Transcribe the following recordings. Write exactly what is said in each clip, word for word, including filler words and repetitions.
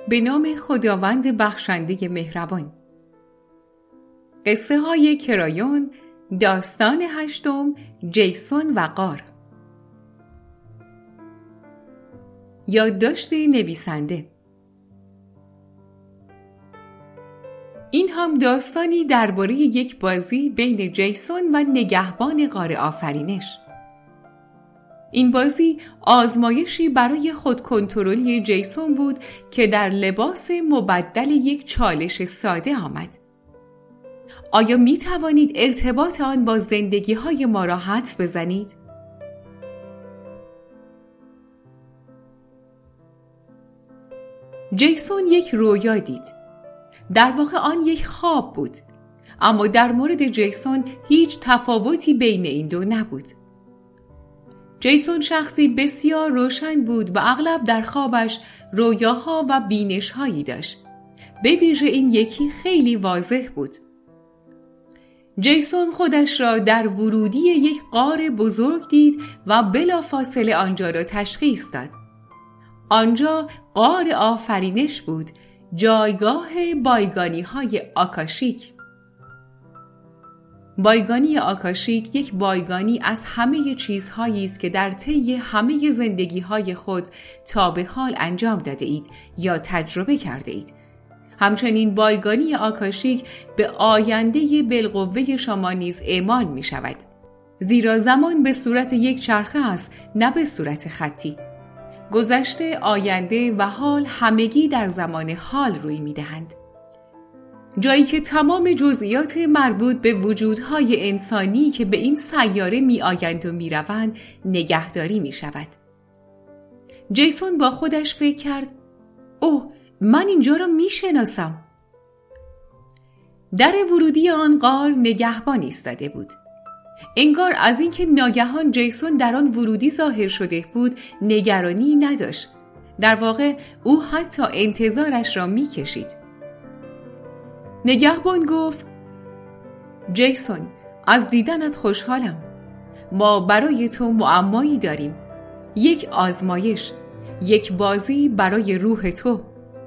به نام خداوند بخشنده مهربان. قصه های کرایون، داستان هشتم، جیسون و غار. یادداشت نویسنده. این هم داستانی درباره یک بازی بین جیسون و نگهبان غار آفرینش. این بازی آزمایشی برای خودکنترلی جیسون بود که در لباس مبدل یک چالش ساده آمد. آیا می توانید ارتباط آن با زندگی های ما را حدس بزنید؟ جیسون یک رویا دید. در واقع آن یک خواب بود، اما در مورد جیسون هیچ تفاوتی بین این دو نبود. جیسون شخصی بسیار روشن بود و اغلب در خوابش رویاها و بینش‌هایی داشت. به ویژه این یکی خیلی واضح بود. جیسون خودش را در ورودی یک غار بزرگ دید و بلافاصله آنجا را تشخیص داد. آنجا غار آفرینش بود، جایگاه بایگانی‌های آکاشیک. بایگانی آکاشیک یک بایگانی از همه چیزهایی است که در طی همه زندگی‌های خود تا به حال انجام داده اید یا تجربه کرده اید. همچنین بایگانی آکاشیک به آینده بالقوه شما نیز اعمال می شود. زیرا زمان به صورت یک چرخه است، نه به صورت خطی. گذشته، آینده و حال همگی در زمان حال روی می دهند. جایی که تمام جزئیات مربوط به وجودهای انسانی که به این سیاره می آیند و می روند نگهداری می شود. جیسون با خودش فکر کرد: اوه، من اینجا را می شناسم. در ورودی آن غار نگهبان ایستاده بود. انگار از اینکه ناگهان جیسون در آن ورودی ظاهر شده بود نگرانی نداشت. در واقع او حتی انتظارش را می کشید. نگهبان گفت: جیسون، از دیدنت خوشحالم. ما برای تو معمایی داریم. یک آزمایش، یک بازی برای روح تو.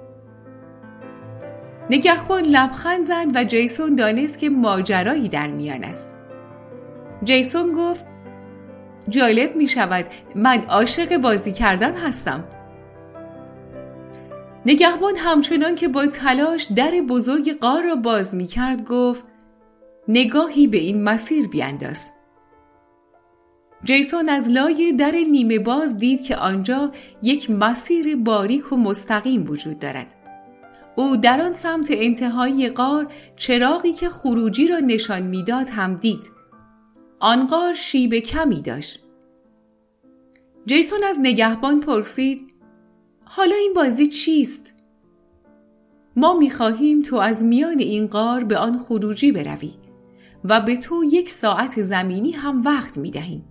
نگهبان لبخند زد و جیسون دانست که ماجرایی در میان است. جیسون گفت: جالب می شود، من عاشق بازی کردن هستم. نگهبان همچنان که با تلاش در بزرگ غار را باز می کرد گفت: نگاهی به این مسیر بیانداز. جیسون از لای در نیمه باز دید که آنجا یک مسیر باریک و مستقیم وجود دارد. او در آن سمت انتهایی غار چراغی که خروجی را نشان میداد هم دید. آن غار شیب کمی داشت. جیسون از نگهبان پرسید: حالا این بازی چیست؟ ما می‌خواهیم تو از میان این غار به آن خروجی بروی و به تو یک ساعت زمینی هم وقت می‌دهیم.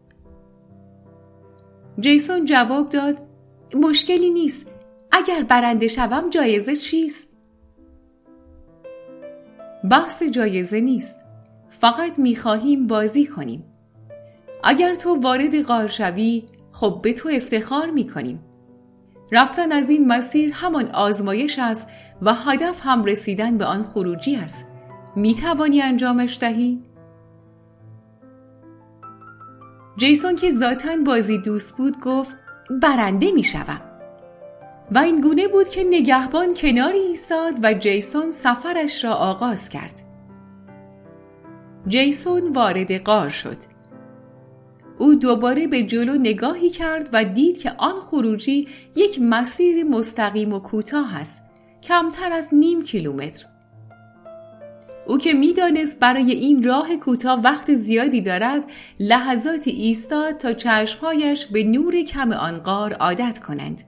جیسون جواب داد: مشکلی نیست. اگر برنده شوم جایزه چیست؟ بحث جایزه نیست. فقط می‌خواهیم بازی کنیم. اگر تو وارد غار شوی، خب به تو افتخار می‌کنیم. رفتن از این مسیر همان آزمایش است و هدف هم رسیدن به آن خروجی است. می توانی انجامش دهی؟ جیسون که ذاتاً بازی دوست بود گفت: برنده می شوم. و این گونه بود که نگهبان کناری ایستاد و جیسون سفرش را آغاز کرد. جیسون وارد غار شد. او دوباره به جلو نگاهی کرد و دید که آن خروجی یک مسیر مستقیم و کوتاه است، کمتر از نیم کیلومتر. او که می‌دانست برای این راه کوتاه وقت زیادی دارد، لحظاتی ایستاد تا چشمهایش به نور کم آن غار عادت کنند.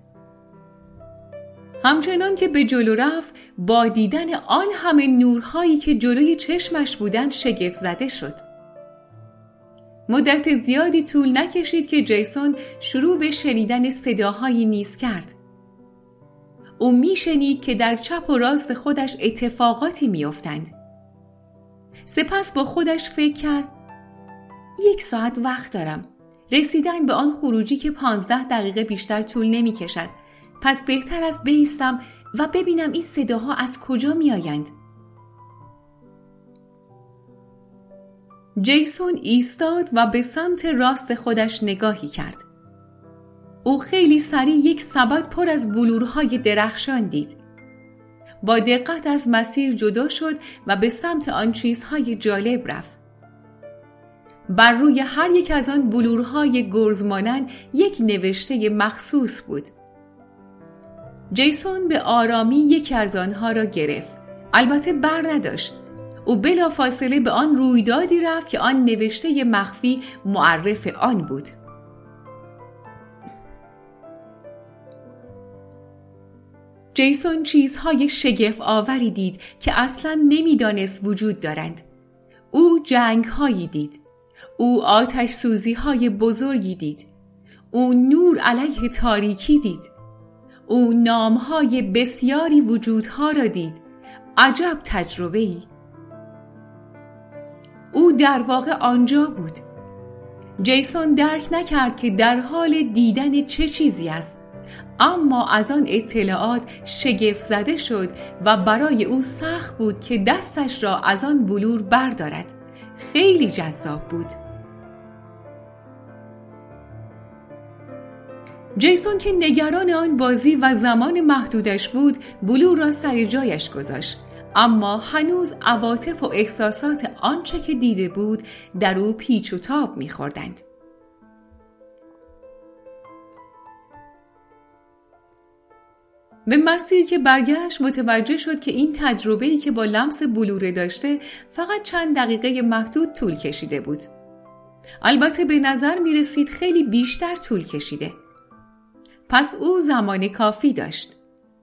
همچنان که به جلو رفت، با دیدن آن همه نورهایی که جلوی چشمش بودند شگفت زده شد. مدت زیادی طول نکشید که جیسون شروع به شنیدن صداهایی نیز کرد. او میشنید که در چپ و راست خودش اتفاقاتی میافتند. سپس با خودش فکر کرد: یک ساعت وقت دارم. رسیدن به آن خروجی که پانزده دقیقه بیشتر طول نمی کشد. پس بهتر است بایستم و ببینم این صداها از کجا می آیند. جیسون ایستاد و به سمت راست خودش نگاهی کرد. او خیلی سریع یک سبد پر از بلورهای درخشان دید. با دقت از مسیر جدا شد و به سمت آن چیزهای جالب رفت. بر روی هر یک از آن بلورهای گرزمانند یک نوشته مخصوص بود. جیسون به آرامی یکی از آنها را گرفت. البته بر نداشت. او بلافاصله به آن رویدادی رفت که آن نوشته مخفی معرف آن بود. جیسون چیزهای شگفت آوری دید که اصلاً نمی‌دانست وجود دارند. او جنگ‌هایی دید. او آتش سوزی‌های بزرگی دید. او نور علیه تاریکی دید. او نام‌های بسیاری وجودها را دید. عجب تجربه‌ای. او در واقع آنجا بود. جیسون درک نکرد که در حال دیدن چه چیزی است، اما از آن اطلاعات شگفت زده شد و برای او سخت بود که دستش را از آن بلور بردارد. خیلی جذاب بود. جیسون که نگران آن بازی و زمان محدودش بود، بلور را سر جایش گذاشت، اما هنوز عواطف و احساسات آنچه که دیده بود در او پیچ و تاب می‌خوردند. به مسیر که برگشت متوجه شد که این تجربه‌ای که با لمس بلوره داشته فقط چند دقیقه محدود طول کشیده بود. البته به نظر می رسید خیلی بیشتر طول کشیده. پس او زمان کافی داشت.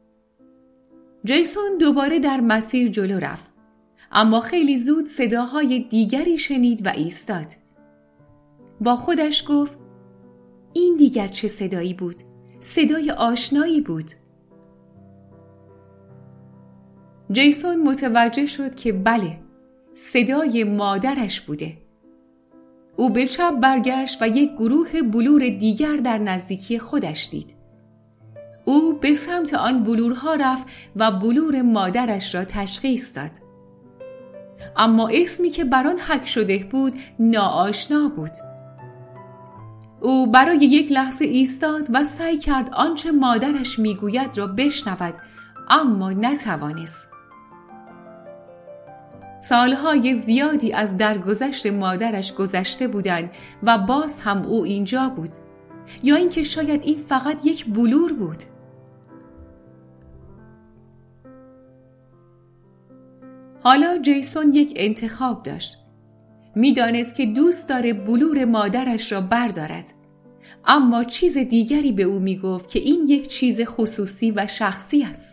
جیسون دوباره در مسیر جلو رفت، اما خیلی زود صداهای دیگری شنید و ایستاد. با خودش گفت این دیگر چه صدایی بود؟ صدای آشنایی بود. جیسون متوجه شد که بله، صدای مادرش بوده. او به چپ برگشت و یک گروه بلور دیگر در نزدیکی خودش دید. او به سمت آن بلورها رفت و بلور مادرش را تشخیص داد. اما اسمی که بر آن حک شده بود ناآشنا بود. او برای یک لحظه ایستاد و سعی کرد آنچه مادرش میگوید را بشنود، اما نتوانست. سالهای زیادی از درگذشت مادرش گذشته بودند و باز هم او اینجا بود، یا اینکه شاید این فقط یک بلور بود. حالا جیسون یک انتخاب داشت. میدانست که دوست داره بلور مادرش را بردارد، اما چیز دیگری به او میگفت که این یک چیز خصوصی و شخصی است.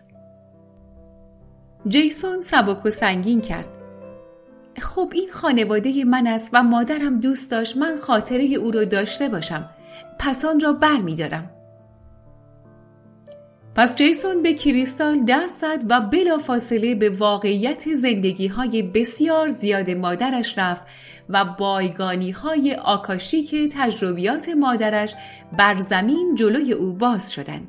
جیسون سبک و سنگین کرد. خب این خانواده من است و مادرم دوست داشت من خاطره او را داشته باشم، پس آن را بر می دارم. پس جیسون به کریستال دست زد و بلافاصله به واقعیت زندگی‌های بسیار زیاد مادرش رفت و بایگانی‌های آکاشیک تجربیات مادرش بر زمین جلوی او باز شدند.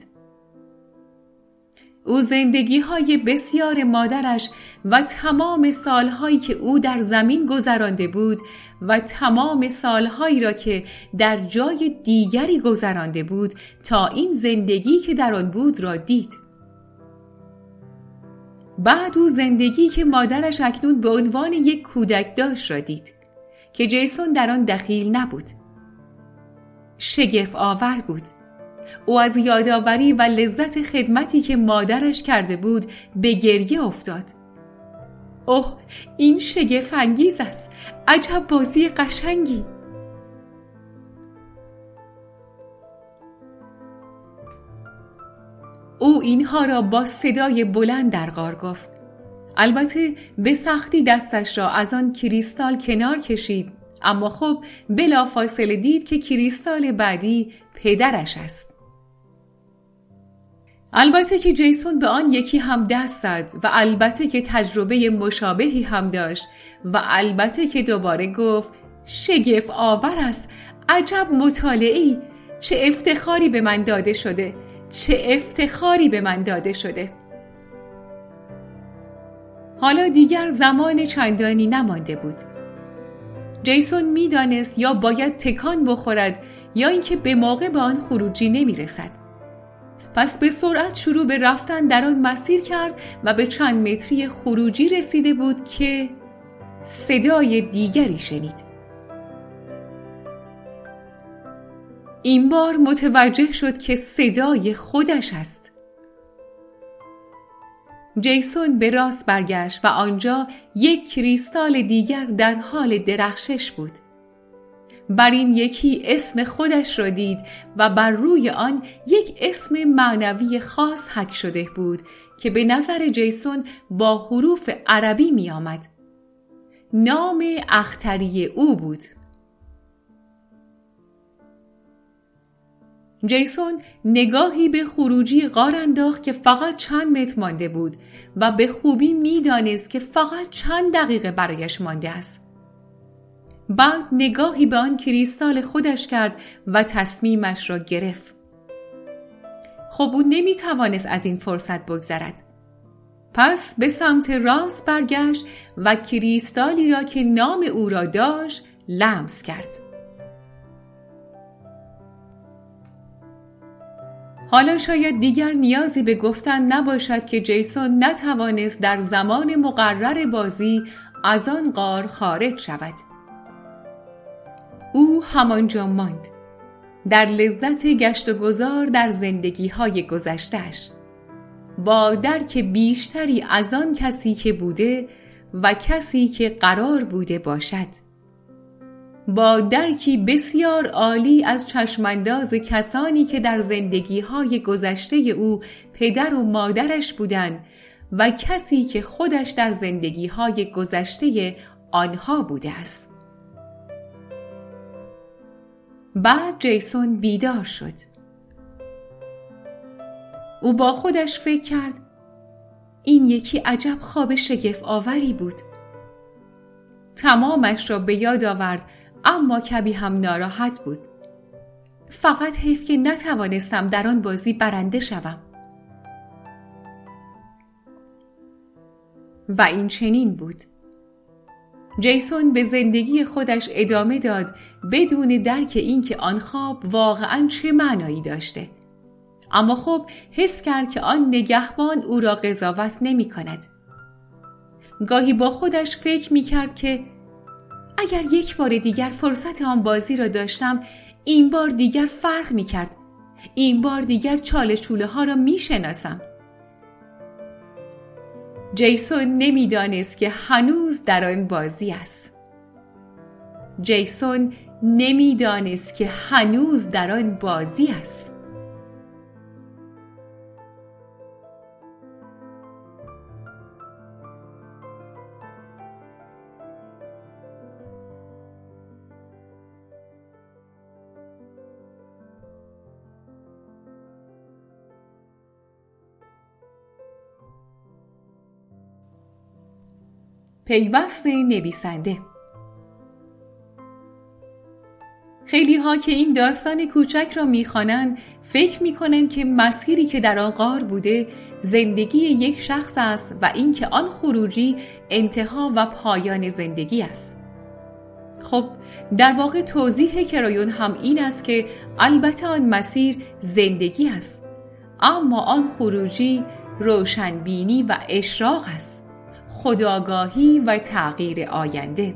او زندگی‌های بسیار مادرش و تمام سالهایی که او در زمین گذرانده بود و تمام سالهایی را که در جای دیگری گذرانده بود تا این زندگی که در آن بود را دید. بعد او زندگی که مادرش اکنون به عنوان یک کودک داشت را دید که جیسون در آن دخیل نبود. شگفت آور بود. او از یادآوری و لذت خدمتی که مادرش کرده بود به گریه افتاد. اوه، این شگفت انگیز است. عجب بازی قشنگی. او اینها را با صدای بلند در غار گفت. البته به سختی دستش را از آن کریستال کنار کشید، اما خب بلافاصله دید که کریستال بعدی پدرش است. البته که جیسون به آن یکی هم دست زد و البته که تجربه مشابهی هم داشت و البته که دوباره گفت شگفت آور است. عجب مطالعه‌ای. چه افتخاری به من داده شده. چه افتخاری به من داده شده. حالا دیگر زمان چندانی نمانده بود. جیسون می‌دانست یا باید تکان بخورد یا اینکه به موقع به آن خروجی نمی‌رسد. پس به سرعت شروع به رفتن در آن مسیر کرد و به چند متری خروجی رسیده بود که صدای دیگری شنید. این بار متوجه شد که صدای خودش است. جیسون به راست برگشت و آنجا یک کریستال دیگر در حال درخشش بود. بر این یکی اسم خودش را دید و بر روی آن یک اسم معنوی خاص حک شده بود که به نظر جیسون با حروف عربی می آمد. نام اختری او بود. جیسون نگاهی به خروجی غار انداخت که فقط چند متر مانده بود و به خوبی می دانست که فقط چند دقیقه برایش مانده است. بعد نگاهی به آن کریستال خودش کرد و تصمیمش را گرفت. خب او نمی توانست از این فرصت بگذرد. پس به سمت راست برگشت و کریستالی را که نام او را داشت لمس کرد. حالا شاید دیگر نیازی به گفتن نباشد که جیسون نتوانست در زمان مقرر بازی از آن غار خارج شود. او همانجا ماند، در لذت گشت و گذار در زندگی‌های گذشته‌اش، با درک بیشتری از آن کسی که بوده و کسی که قرار بوده باشد، با درکی بسیار عالی از چشمانداز کسانی که در زندگی‌های گذشته او پدر و مادرش بودند و کسی که خودش در زندگی‌های گذشته آنها بوده است. بعد جیسون بیدار شد. او با خودش فکر کرد این یکی عجب خواب شگفت آوری بود. تمامش را به یاد آورد، اما کمی هم ناراحت بود. فقط حیف که نتوانستم در آن بازی برنده شوم. و این چنین بود. جیسون به زندگی خودش ادامه داد بدون درک این که آن خواب واقعاً چه معنایی داشته. اما خب حس کرد که آن نگهبان او را قضاوت نمی کند. گاهی با خودش فکر می کرد که اگر یک بار دیگر فرصت آن بازی را داشتم، این بار دیگر فرق می کرد. این بار دیگر چاله چوله ها را می شناسم. جیسون نمی دانست که هنوز در آن بازی است. جیسون نمی دانست که هنوز در آن بازی است. پیوست نویسنده. خیلی ها که این داستان کوچک را میخوانند فکر میکنند که مسیری که در آن غار بوده زندگی یک شخص است و این که آن خروجی انتها و پایان زندگی است. خب در واقع توضیح کرایون هم این است که البته آن مسیر زندگی است، اما آن خروجی روشنبینی و اشراق است، خودآگاهی و تغییر آینده.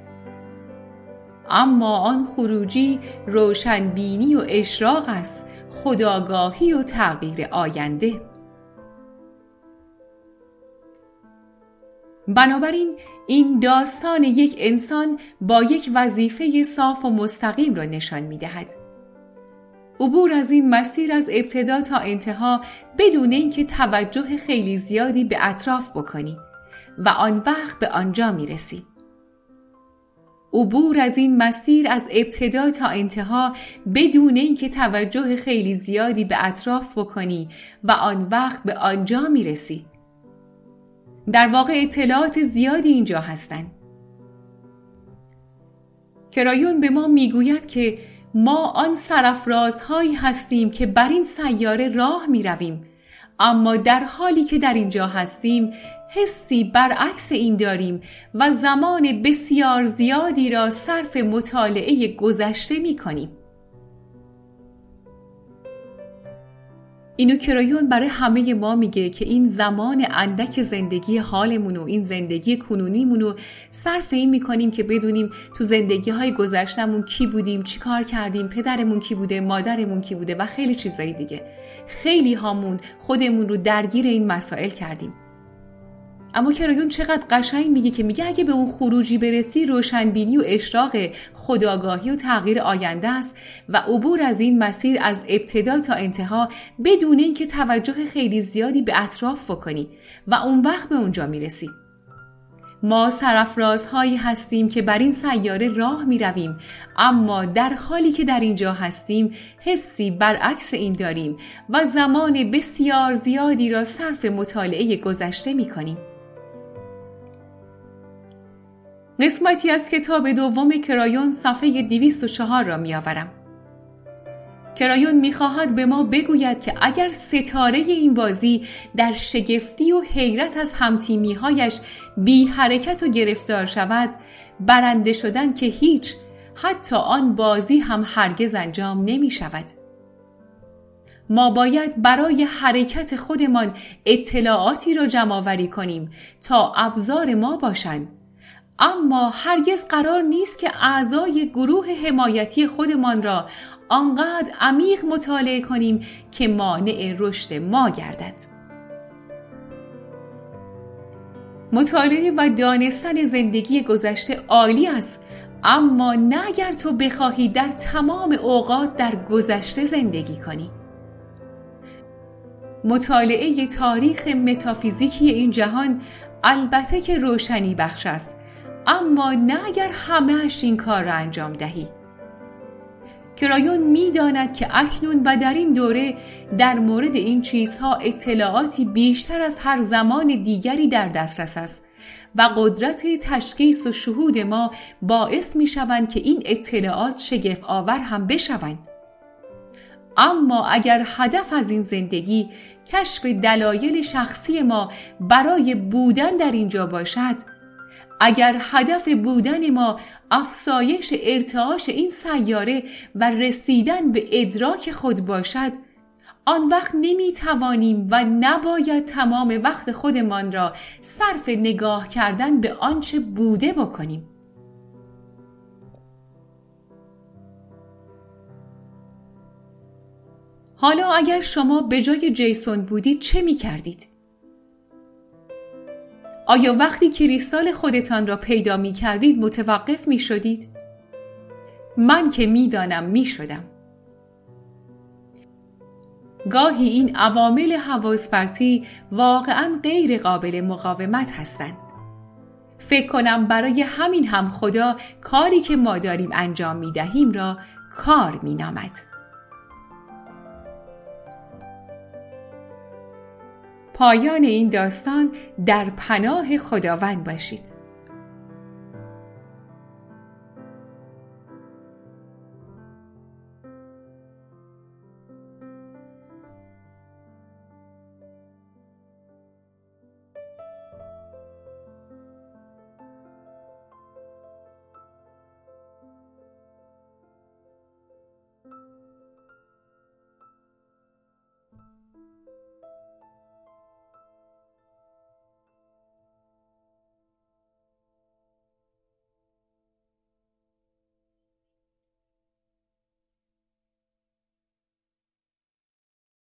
اما آن خروجی روشنبینی و اشراق است، خودآگاهی و تغییر آینده. بنابراین این داستان یک انسان با یک وظیفه صاف و مستقیم را نشان می‌دهد. عبور از این مسیر از ابتدا تا انتها بدون اینکه توجه خیلی زیادی به اطراف بکنی و آن وقت به آنجا میرسی. عبور از این مسیر از ابتدا تا انتها بدون اینکه توجه خیلی زیادی به اطراف بکنی و آن وقت به آنجا میرسی. در واقع اطلاعات زیادی اینجا هستند. کرایون به ما میگوید که ما آن سرافرازهایی هستیم که بر این سیاره راه میرویم، اما در حالی که در اینجا هستیم حسی برعکس این داریم و زمان بسیار زیادی را صرف مطالعه گذشته می کنیم. اینو کرایون برای همه ما میگه که این زمان اندک زندگی حالمون و این زندگی کنونیمون رو صرف این میکنیم که بدونیم تو زندگی های گذشتمون کی بودیم، چی کار کردیم، پدرمون کی بوده، مادرمون کی بوده و خیلی چیزایی دیگه. خیلی هامون خودمون رو درگیر این مسائل کردیم. اما کرایون چقدر قشنگ میگه که میگه اگه به اون خروجی برسی روشنبینی و اشراق خودآگاهی و تغییر آینده است و عبور از این مسیر از ابتدا تا انتها بدون اینکه توجه خیلی زیادی به اطراف بکنی و اون وقت به اونجا میرسی. ما سرافرازهایی هستیم که بر این سیاره راه می رویم، اما در حالی که در اینجا هستیم حسی برعکس این داریم و زمان بسیار زیادی را صرف مطالعه گذشته می کنیم. قسمتی از کتاب دوم کرایون صفحه دویست و چهار را می آورم. کرایون می خواهد به ما بگوید که اگر ستاره این بازی در شگفتی و حیرت از همتیمی‌هایش بی حرکت و گرفتار شود، برنده شدن که هیچ، حتی آن بازی هم هرگز انجام نمی شود. ما باید برای حرکت خودمان اطلاعاتی را جمع آوری کنیم تا ابزار ما باشند، اما هرگز قرار نیست که اعضای گروه حمایتی خودمان را آنقدر عمیق مطالعه کنیم که مانع رشد ما گردد. مطالعه و دانستن زندگی گذشته عالی است، اما نه اگر تو بخواهی در تمام اوقات در گذشته زندگی کنی. مطالعه تاریخ متافیزیکی این جهان البته که روشنی بخش است، اما نه اگر همه‌اش این کار را انجام دهی. کرایون می داند که اکنون و در این دوره در مورد این چیزها اطلاعاتی بیشتر از هر زمان دیگری در دسترس است و قدرت تشخیص و شهود ما باعث می شوند که این اطلاعات شگفت آور هم بشوند. اما اگر هدف از این زندگی کشف دلایل شخصی ما برای بودن در اینجا باشد، اگر هدف بودن ما افزایش ارتعاش این سیاره و رسیدن به ادراک خود باشد، آن وقت نمی توانیم و نباید تمام وقت خودمان را صرف نگاه کردن به آنچه بوده بکنیم. حالا اگر شما به جای جیسون بودید چه می کردید؟ آیا وقتی کریستال خودتان را پیدا می کردید متوقف می شدید؟ من که می دانم می شدم. گاهی این عوامل حواس پرتی واقعاً غیر قابل مقاومت هستند. فکر کنم برای همین هم خدا کاری که ما داریم انجام می دهیم را کار می نامد. پایان این داستان در پناه خداوند باشید.